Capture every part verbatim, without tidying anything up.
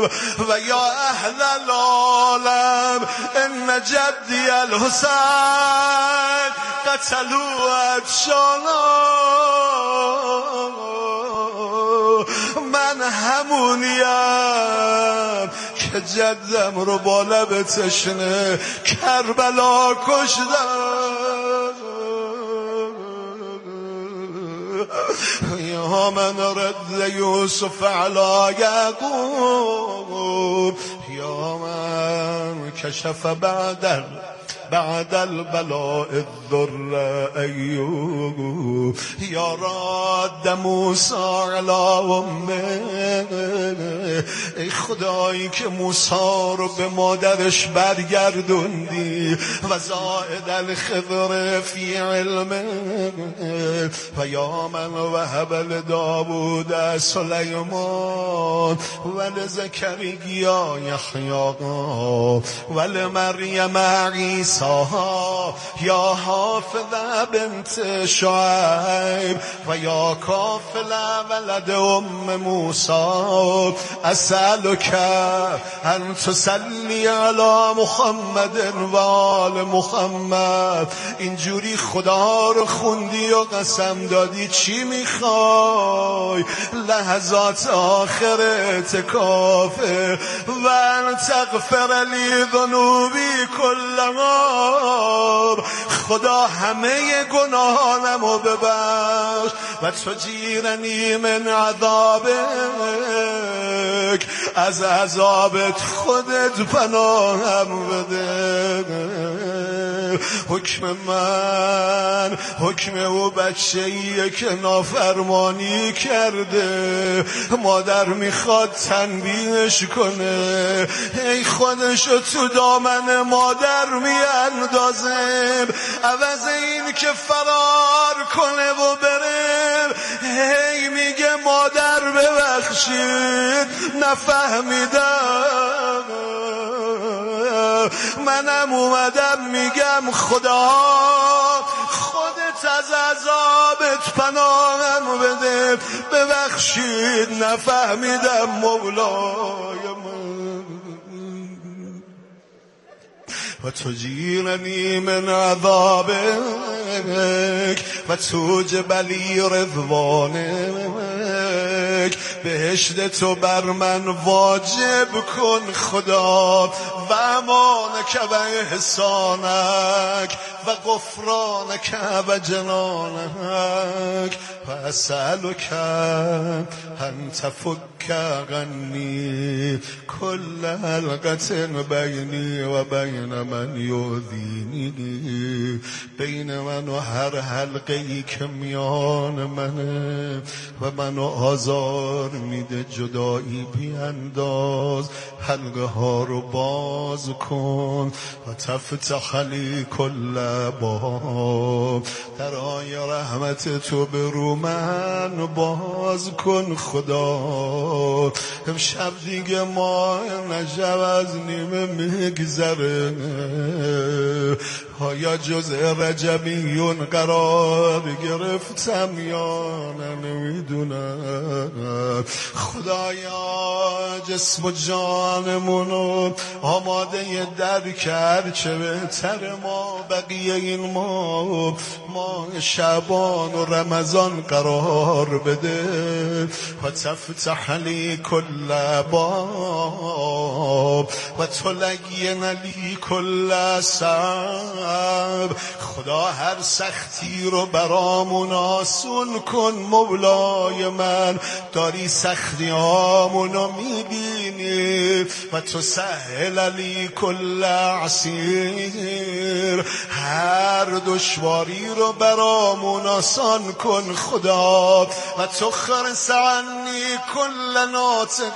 و یا اهل العالم ان جدی الحسین قتلوا عطشانا. من همونیم که جدم رو با لب تشنه کربلا کشدم. یا من رد یوسف علی یعقوب، یا من کشف بعد بعد البلاء الضر ایوب، یا راد موسی علی امه. ای خدایی که موسی رو به مادرش برگردوندی و زائد الخضر فی علمه. و یا من وهب لداود سلیمان و لزکریا یحیی و لمریم عیسی یا حافظ بنت شعیب و یا کافل ولد ام موسی. اسألک ان تصلی علی محمد و آل محمد. اینجوری خدا رو خوندی و قسم دادی چی میخوای؟ لحظات آخر اعتکافه. و ان تغفر لی ذنوبی کلها. خدا همه گناهانمو ببخش و تجیرنی من عذابک. از عذابت خودت پناهم بده. حکم من حکم او بچه‌ایه که نافرمانی کرده، مادر میخواد تنبیهش کنه. ای خودشو تو دامن مادر میاندازه، عوض این که فرار کنه و بره هی میگه مادر ببخشید نفهمیدم. منم اومدم میگم خدا خودت از عذابت پناهم بده، ببخشید نفهمیدم مولای من. و تجیرنی من عذابک و توجب لی رضوانک. بهشت تو بر من واجب کن خدا و امانک و احسانک و غفرانک و جنانک. و اسألک ان تفک عنی کل حلقة بینی و بین من یؤذینی. بین من و هر حلقه‌ای که میان منه و منو آزار میده جدایی بیانداز. حلقه ها رو باز کن و تفتح لی کل باب. درای رحمت تو به رو من باز کن خدا. امشب دیگه ماه نجب از نیمه میگذره. آیا جزء رجبیون قرار گرفتم یا نمیدونم. خدایا جسم و جانمونو آماده در کرد، چه بهتر ما بقیه این ما ماه شعبان و رمضان قرار بده. و تفتح لی کل باب و تلین لی کل صعب. خدا هر سختی رو برامون آسون کن مولای من. داری سختیامونو میبینی و تو سهل لی کل عسیر. هر دشواری رو برامون آسان کن خدا. و تو خرس عنی کل ناطق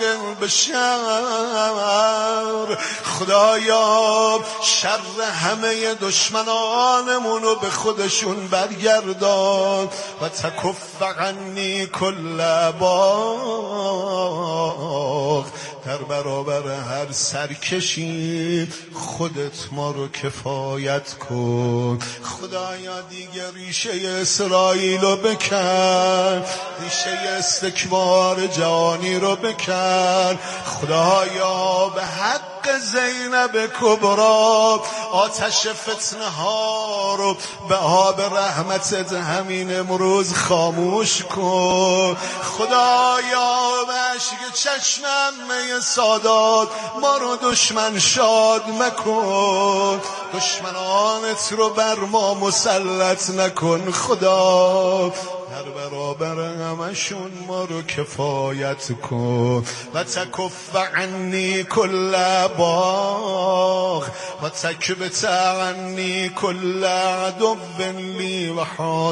بشر. خدایا شر همه دشمنانمونو به خودشون برگردان. و تکف عنی کل باغ. در برابر هر سرکشی خودت ما رو کفایت کن. خدایا دیگه ریشه اسرائیل رو بکن، ریشه استکبار جهانی رو بکن. خدایا به حق زینب کبرا آتش فتنه ها رو به آب رحمتت همین امروز خاموش کن. خدایا به اشک چشم عمه سادات ما رو دشمن شاد مکن، دشمنانت رو بر ما مسلط نکن. خدا در برابر همشون ما رو کفایت کن. و تکف عنی کل باغ و تکبت عنی کل عدو لی و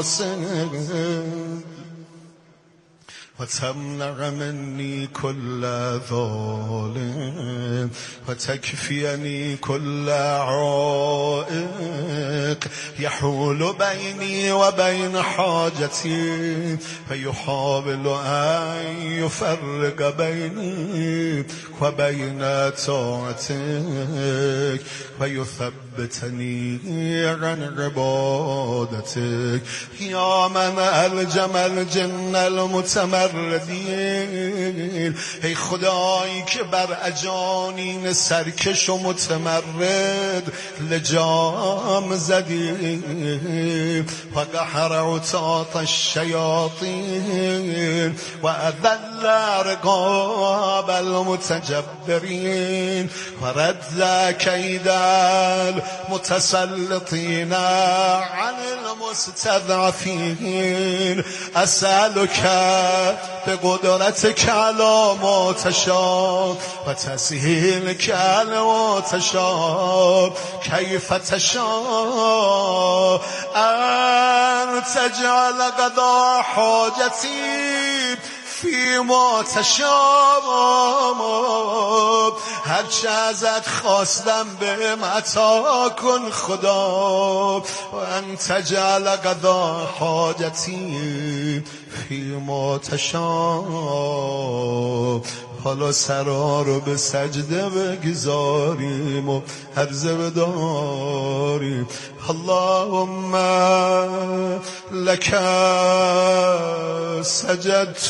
حاسد و تمنع منی کل ظالم و تکفینی کل عائق یحول بینی و بین حاجتی فیحاول ان یفرق بینی و بین طاعتک و یثبتنی عن عبادتک یا من الجم الجن المتمردین. ای خدایی که بر اجانین سرکش و متمرد لجام زدی و قهر عتاط الشیاطین و اذل رقاب المتجبرین و رد کید المتسلطین عن المستضعفین. اسألک بقدرتك على ما تشاء و تسهیلك على ما تشاء كيف تشاء ان تجعل قضاء حاجتي فيما تشاء. هرچه ازت خواستم بهم عطا کن خدا. و ان تجعل قضاء حاجتی فيما تشاء. حالا سرا رو به سجده بگذاریم و عرضه بداریم اللهم لك سجدت.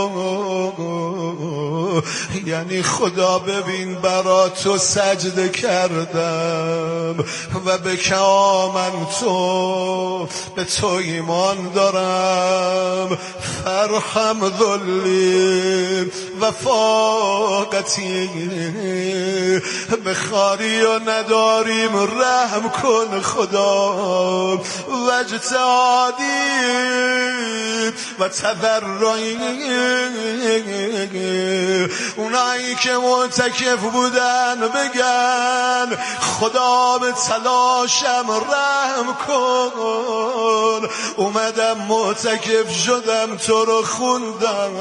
یعنی خدا ببین برا تو سجده کردم و به که آمنتو به تو ایمان دارم. فرحم ذلی و فاقتی، به خاری و نداریم رحم کن خدا. و اجتهادی و تضرعی، اونایی که معتکف بودن بگن خدا به تلاشم رحم کن. اومدم معتکف شدم تو رو خوندم.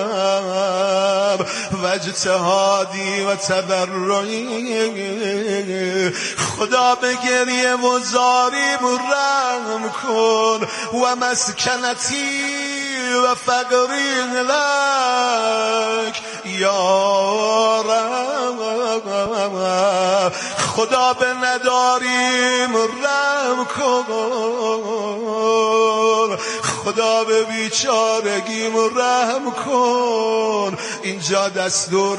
و اجتهادی و تضرعی، خدا به گریه و زاریم رحم کن. و مسکنتی و فقری لک یا رب، خدا به نداریم رحم کن. خدا به بیچارگیم رحم کن. اینجا دستور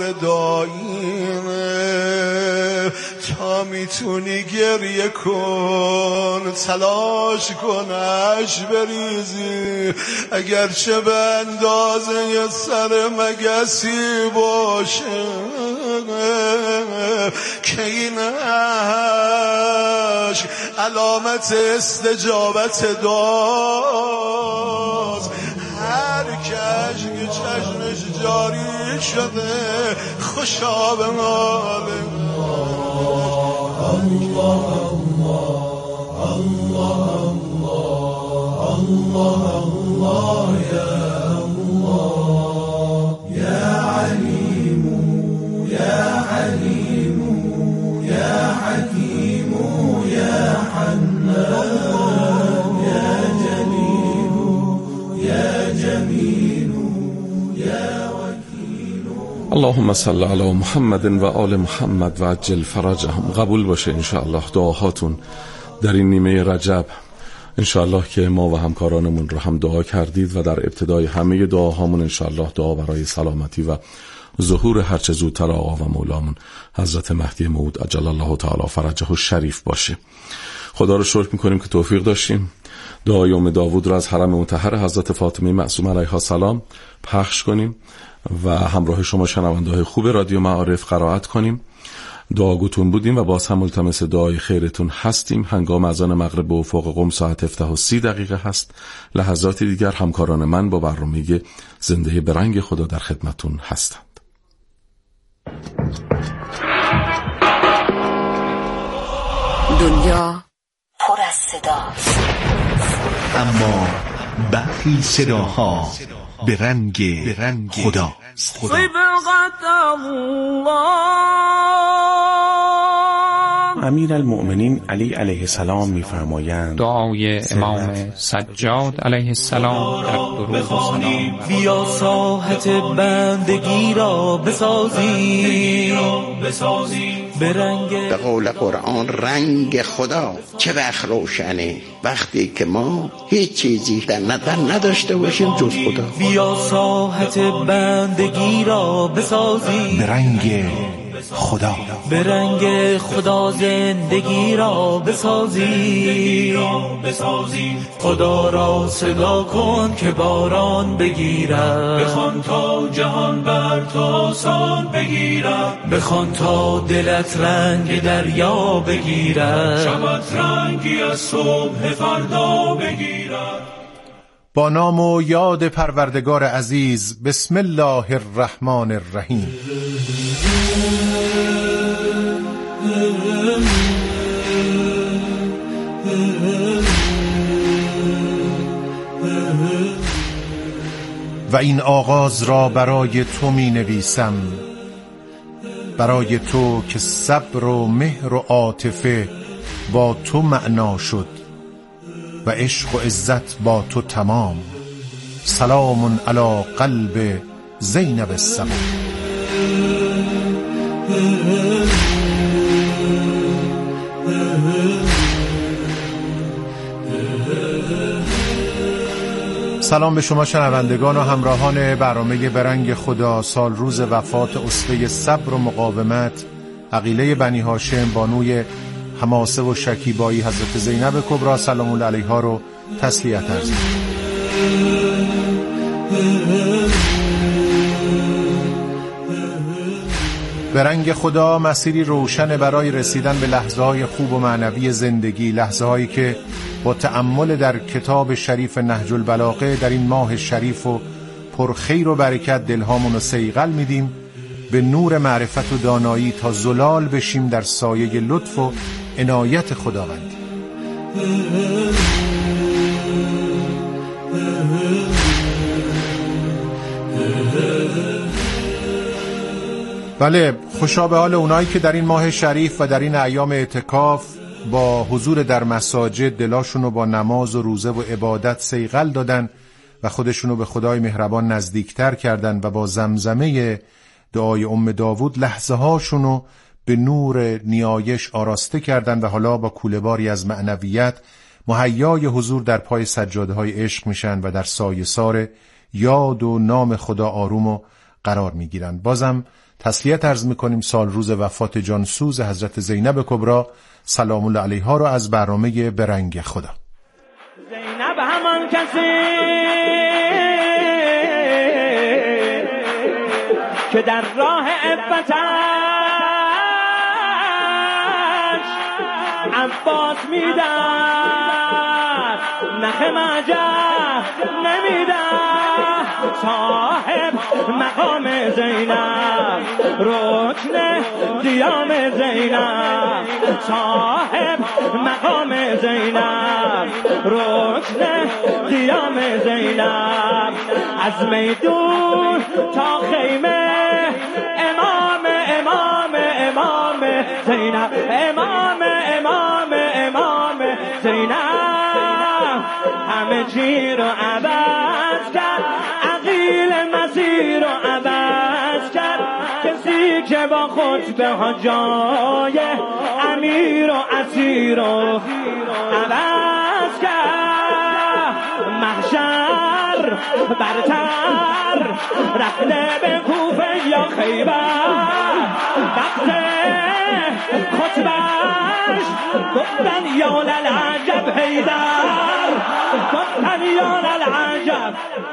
داییمه، تا میتونی گریه کن، تلاش کن، اش بریزی، اگرچه به اندازه یه سر مگسی باشه، که این عشق علامت استجابت داز. هر کش که چشمش جاری شده خوشا به مال الله الله الله الله الله یا الله یا علیم یا حلیم یا حکیم یا حنان یا جلیل یا جمیل یا وکیل. اللهم صل علی محمد و آل محمد و عجل فرجهم. قبول باشه انشاءالله دعاهاتون در این نیمه رجب. انشاءالله که ما و همکارانمون رو هم دعا کردید و در ابتدای همه دعاهامون انشاءالله دعا برای سلامتی و ظهور هرچه زودتر آقا و مولامون حضرت مهدی موعود عجل الله تعالی فرجه الشریف باشه. خدا رو شکر میکنیم که توفیق داشتیم دعای ام داوود رو از حرم مطهر حضرت فاطمه معصومه علیها السلام پخش کنیم و همراه شما شنونده های خوب رادیو معارف قرائت کنیم. دعاگوتون بودیم و باز هم ملتمس دعای خیرتون هستیم. هنگام اذان مغرب به افق قم ساعت هفده و سی دقیقه هست. لحظات دیگر همکاران من با برنامه زنده به رنگ خدا در خدمتون هستند. دنیا پر از صداست، اما برخی صداها به رنگ خداست. خدا. امیرالمؤمنین علی علیه السلام می‌فرمایند دعای امام سجاد علیه السلام در درود و سلام: بیا ساحت بندگی را بسازیم به رنگ. به قول قرآن رنگ خدا چه وقت روشنه، وقتی که ما هیچ چیزی در نظر نداشته باشیم جز خدا. بیا ساحت بندگی را بسازیم به رنگ خدا، به رنگ خدا زندگی را بسازیم. خدا را صدا کن که باران بگیرد، بخوان تا جهان بر تو آسان بگیرد، بخوان تا دلت رنگ دریا بگیرد، شبت رنگی از صبح فردا بگیرد. با نام و یاد پروردگار عزیز. بسم الله الرحمن الرحیم. و این آغاز را برای تو می نویسم، برای تو که صبر و مهر و عاطفه با تو معنا شد و عشق و عزت با تو تمام. سلام علی قلب زینب السما. سلام به شما شنوندگان و همراهان برنامه برنگ خدا. سال روز وفات اسوه صبر و مقاومت عقیله بنی هاشم بانوی حماسه و شکیبایی حضرت زینب کبری سلام الله علیها رو تسلیت عرض می‌کنم. برنگ خدا مسیری روشن برای رسیدن به لحظه‌های خوب و معنوی زندگی، لحظه‌هایی که با تأمل در کتاب شریف نهج البلاغه در این ماه شریف و پر خیر و برکت دلهامون رو صیقل میدیم به نور معرفت و دانایی تا زلال بشیم در سایه لطف و عنایت خداوندی. بله، خوشا به حال اونایی که در این ماه شریف و در این ایام اعتکاف با حضور در مساجد دلاشونو با نماز و روزه و عبادت صیقل دادن و خودشونو به خدای مهربان نزدیکتر کردن و با زمزمه دعای ام داوود لحظه هاشونو به نور نیایش آراسته کردن و حالا با کوله‌باری از معنویت مهیای حضور در پای سجاده های عشق میشن و در سایه سار یاد و نام خدا آروم و قرار میگیرن. بازم تسلیت عرض میکنیم سال روز وفات جانسوز حضرت زینب کبری سلام الله علیها رو از برنامه برنگ خدا. زینب همان کسی که در راه عفتش عباس میدن نخ مجه نمیدن، صاحب مقام زینب رکن دیام زینب، صاحب مقام زینب رکن دیام زینب، از میدون تا خیمه امام امام امام زینب، امام امام امام زینب، همه چی رو عوض کرد، عقیل مسیر رو عوض کرد، کسی که با خطبه ها جای امیر و اسیر و عوض کرد، محشر برتر رفته به کوفه یا خیبر، وقت خطبش گفتن یا للعجب حیدر، گفتن یا للعجب.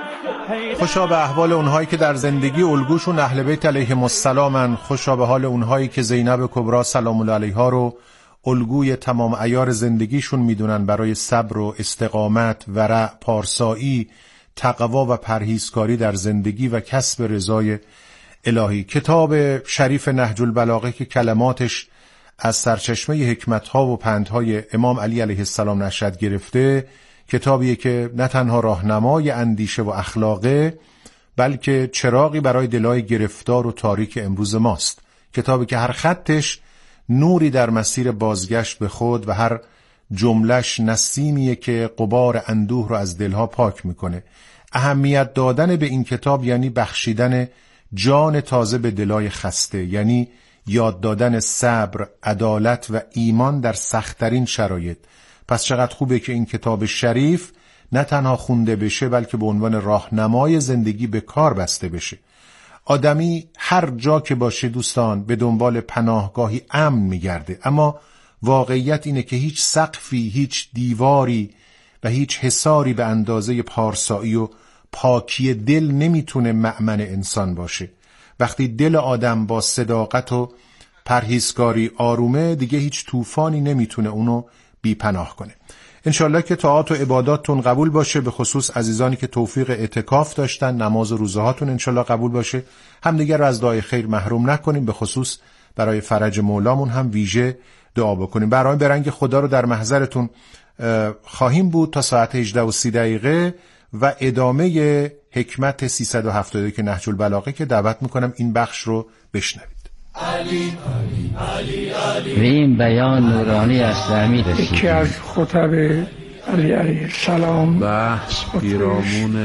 خوشا به احوال اونهایی که در زندگی الگوشون اهل بیت علیهم السلامن. خوشا به حال اونهایی که زینب کبرا سلام الله علیها رو الگوی تمام عیار زندگیشون میدونن برای صبر و استقامت، ورع، پارسایی، تقوا و پرهیزکاری در زندگی و کسب رضای الهی. کتاب شریف نهج البلاغه که کلماتش از سرچشمه حکمت‌ها و پندهای امام علی علیه السلام نشأت گرفته، کتابیه که نه تنها راهنمای اندیشه و اخلاقه، بلکه چراغی برای دلای گرفتار و تاریک امروز ماست. کتابی که هر خطش نوری در مسیر بازگشت به خود و هر جملش نسیمیه که غبار اندوه رو از دلها پاک میکنه. اهمیت دادن به این کتاب یعنی بخشیدن جان تازه به دلای خسته، یعنی یاد دادن صبر، عدالت و ایمان در سخت‌ترین شرایط. پس چقدر خوبه که این کتاب شریف نه تنها خونده بشه بلکه به عنوان راهنمای زندگی به کار بسته بشه. آدمی هر جا که باشه دوستان به دنبال پناهگاهی امن میگرده، اما واقعیت اینه که هیچ سقفی، هیچ دیواری و هیچ حصاری به اندازه پارسایی و پاکی دل نمیتونه مأمن انسان باشه. وقتی دل آدم با صداقت و پرهیزکاری آرومه، دیگه هیچ طوفانی نمیتونه اونو بی پناه کنه. انشالله که طاعات و عباداتتون قبول باشه، به خصوص عزیزانی که توفیق اعتکاف داشتن، نماز و روزه هاتون انشالله قبول باشه. همدیگر رو از دعای خیر محروم نکنیم، به خصوص برای فرج مولامون هم ویژه دعا بکنیم. برای برنگ خدا رو در محضرتون خواهیم بود تا ساعت هجده و سی دقیقه و ادامه حکمت سیصد و هفتاد و یک نهج البلاغه که دعوت میکنم این بخش رو بشنوید. علی علی علی به این بیان نورانی اسلامی رسید. یکی از خطب علی علیه السلام بحث پیرامون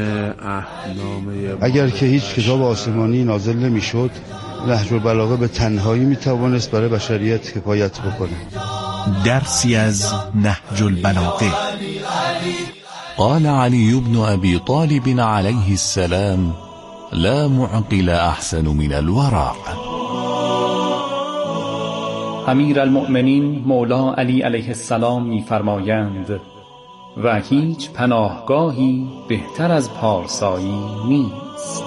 احنامه. اگر که هیچ کتاب آسمانی نازل نمیشد، نهج البلاغه به تنهایی میتوانست برای بشریت کفایت بکنه. درسی از نهج البلاغه. قال علي بن أبي طالب عليه السلام: لا معقل أحسن من الورع. امیر المؤمنین مولا علی علیه السلام می‌فرمایند و هیچ پناهگاهی بهتر از پارسایی نیست.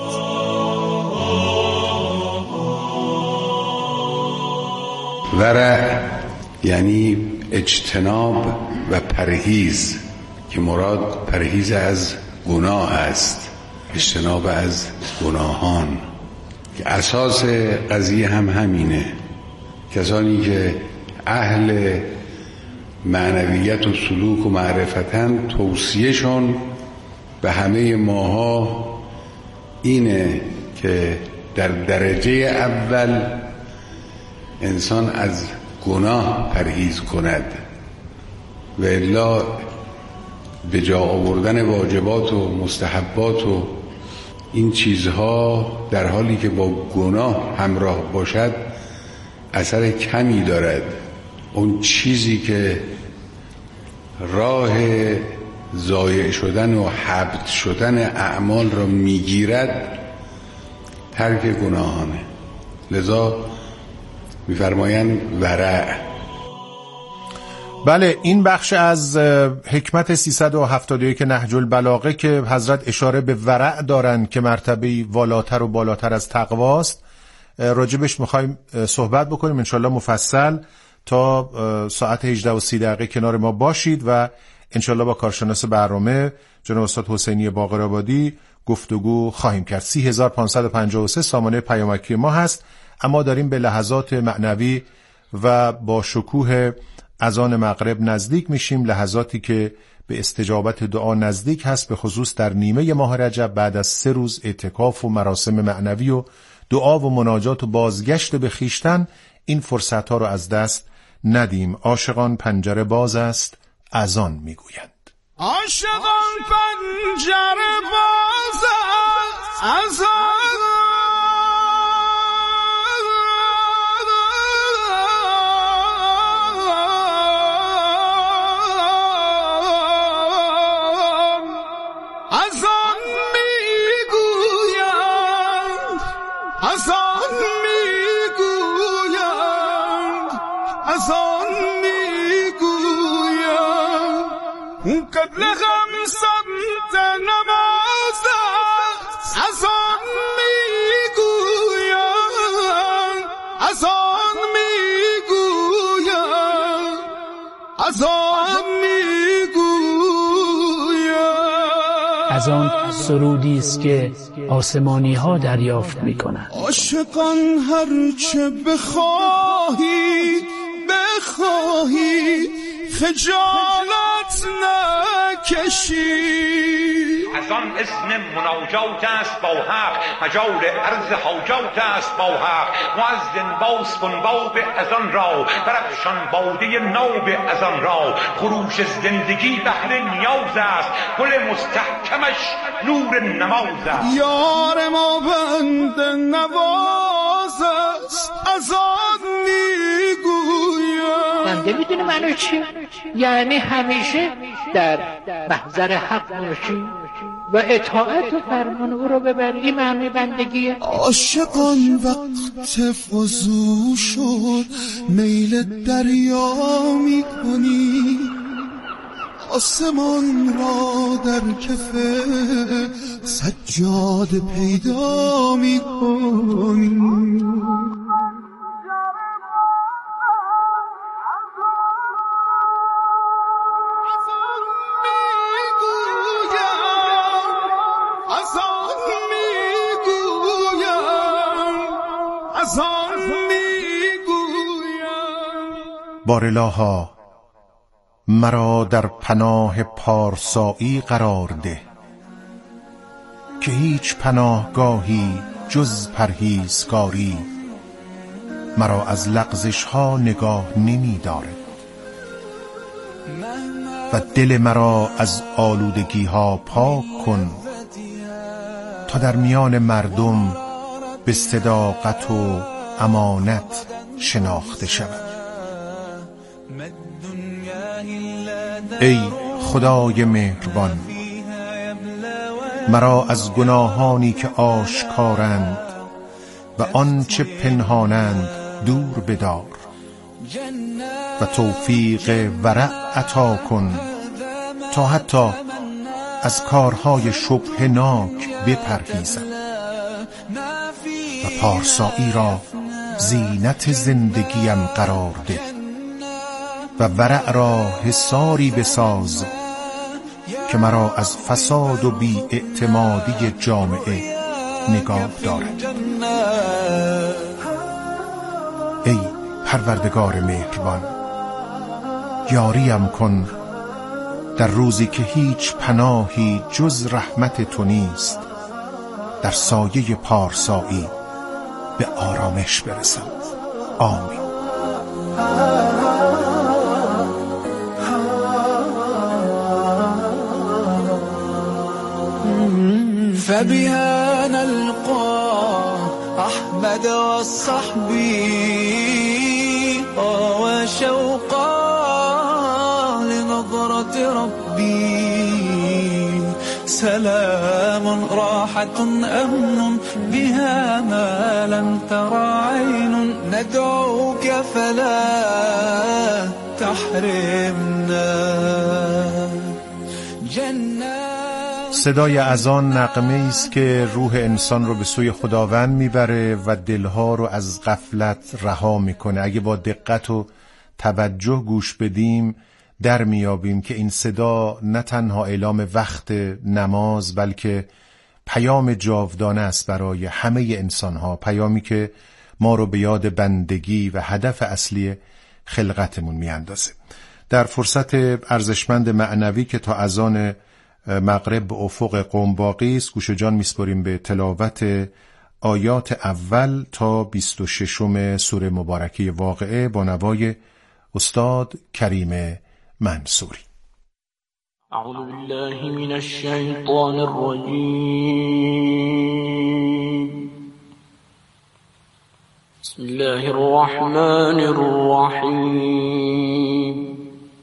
ورع یعنی اجتناب و پرهیز، که مراد پرهیز از گناه است، اجتناب از گناهان، که اساس قضیه هم همینه. کسانی که اهل معنویت و سلوک و معرفتن، توصیهشون به همه ماها اینه که در درجه اول انسان از گناه پرهیز کند و الا به جا آوردن واجبات و مستحبات و این چیزها در حالی که با گناه همراه باشد اثر کمی دارد. اون چیزی که راه ضایع شدن و حبط شدن اعمال را میگیرد ترک گناهانه. لذا میفرمایند ورع. بله، این بخش از حکمت سیصد و هفتاد و یک نهج البلاغه که حضرت اشاره به ورع دارن که مرتبه‌ای والاتر و بالاتر از تقواست، راجبش میخوایم صحبت بکنیم انشالله مفصل. تا ساعت هجده و سی دقیقه کنار ما باشید و انشالله با کارشناس برنامه جناب استاد حسینی باقرآبادی گفتگو خواهیم کرد. سی هزار و پانصد و پنجاه و سه سامانه پیامکی ما هست، اما داریم به لحظات معنوی و با شکوه اذان مغرب نزدیک میشیم، لحظاتی که به استجابت دعا نزدیک هست، به خصوص در نیمه ماه رجب بعد از سه روز اعتکاف و مراسم معنوی و دعا و مناجات و بازگشت به خیشتن. این فرصت ها رو از دست ندیم. عاشقان پنجره باز است اذان میگویند. عاشقان پنجره باز است اذان از آن میگویم اون قبل هم سمت نماز است. از آن میگویم از آن میگویم از آن میگویم از آن سرودی است که آسمانی ها دریافت میکنند. عاشقان هرچه بخواهید بخواهید خجالت نکشید. از آن اسم مناجات است با حق، مجال عرض حاجات است با حق. مؤذن باز کن باب از آن را، برافشان باده ناب از آن را. خروش زندگی بهر نیاز است، گل مستحکمش نور نماز است. یار ما بند نواز است، از آن میگویم. بنده میدونه منو چی؟ یعنی همیشه در محضر حق باشی و اطاعت و فرمان او رو ببری. معنی بندگیه. عاشقان وقت وضو شد میل دریا میکنی، آسمان را در کف سجاد پیدا میکنی. بارالها مرا در پناه پارسایی قرار ده، که هیچ پناهگاهی جز پرهیزکاری مرا از لغزش ها نگاه نمی دارد و دل مرا از آلودگی ها پاک کن تا در میان مردم به صداقت و امانت شناخته شود. ای خدای مهربان، مرا از گناهانی که آشکارند و آنچه پنهانند دور بدار و توفیق ورع عطا کن تا حتی از کارهای شبهه ناک بپرهیزم و پارسایی را زینت زندگیم قرار ده و ورع را حصاری بساز که مرا از فساد و بی اعتمادی جامعه نگاه دارد. ای پروردگار مهربان، یاریم کن در روزی که هیچ پناهی جز رحمت تو نیست، در سایه پارسایی به آرامش برسم. آمین. فبها نلقى أحمد والصحبي وشوقا لنظرة ربي. سلام راحة أمن بها ما لم ترى عين، ندعوك فلا تحرمنا جنات. صدای اذان نغمه است که روح انسان رو به سوی خداوند میبره و دلها رو از غفلت رها میکنه. اگه با دقت و توجه گوش بدیم در میابیم که این صدا نه تنها اعلام وقت نماز بلکه پیام جاودانه است برای همه انسانها، پیامی که ما رو به یاد بندگی و هدف اصلی خلقتمون میاندازه. در فرصت ارزشمند معنوی که تا اذان مغرب به افق قم باقی است، گوش جان میسپاریم به تلاوت آیات اول تا بیست و ششم سوره مبارکه واقعه با نوای استاد کریم منصوری. اعوذ بالله من الشیطان الرجیم. بسم الله الرحمن الرحیم.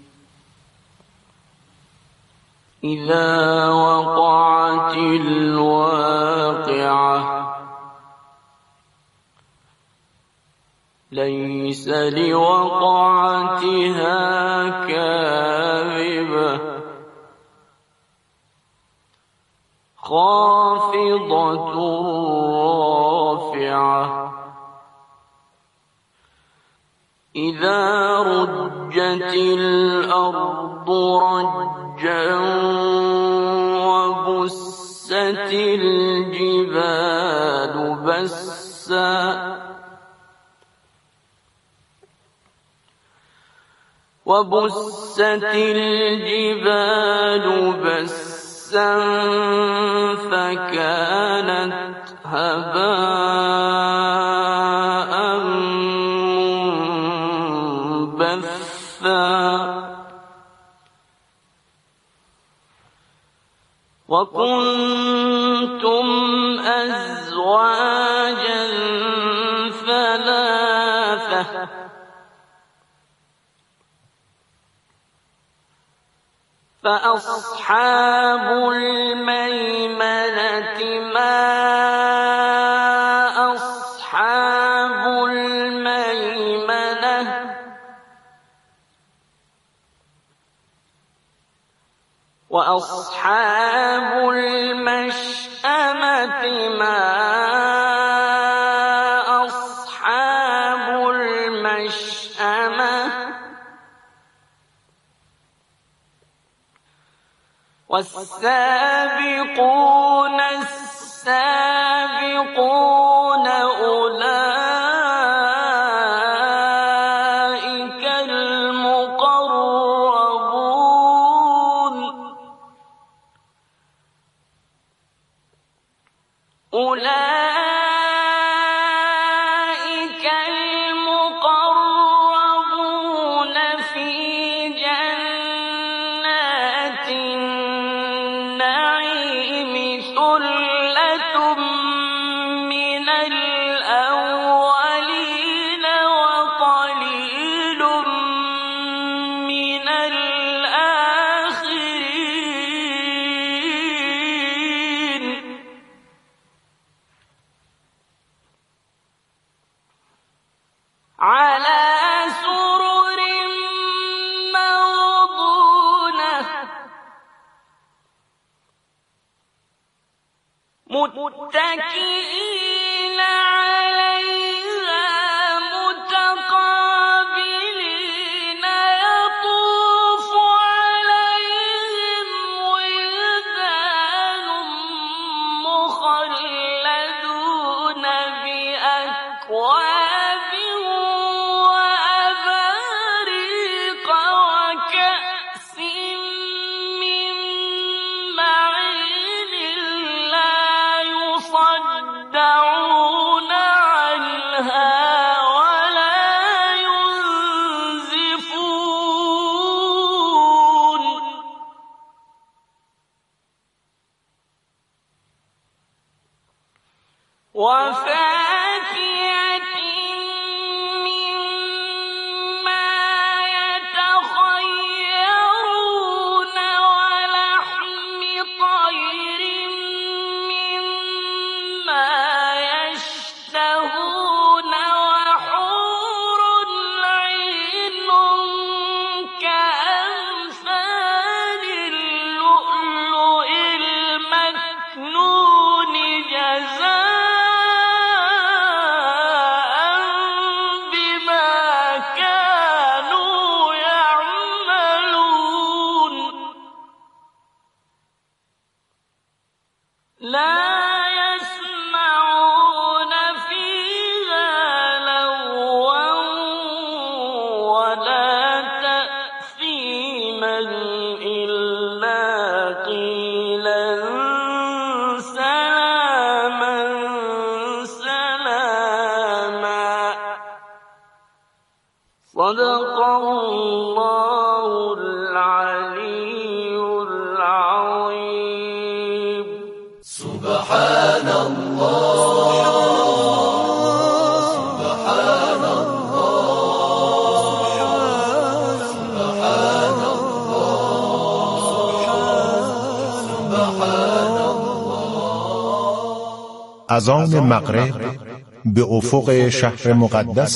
إذا وقعت الواقعة ليس لوقعتها كاذبة خافضة رافعة إذا رجت الأرض رجا وبست الجبال بسا وبست الجبال بسا فكانت هباء منبثا وكنتم أزواجا ثلاثة فأصحاب الميمنة ما أصحاب الميمنة وأصحاب المشأمة ما أصحاب المشأمة والسابقون السابقون أولئك المقربون أولئك المقربون في جنات النعيم ثلة من الأولين وقليل من الآخرين على سرر موضونة متكئين عليها متقابلين يطوف عليهم ولدان مخلدون بأكواب وأباريق وكأس من معين لا يصدعون عنها ولا ينزفون وفاكهة مما يتخيرون ولحم طير مما يشتهون وحور عين كأمثال اللؤلؤ المكنون جزاء بما كانوا يعملون لا يسمعون فيها لغوا ولا تأثيما إلا قيلا سلاما سلاما صدق الله العلي العظيم سبحان الله سبحان الله سبحان الله اذان مغرب به افق شهر مقدس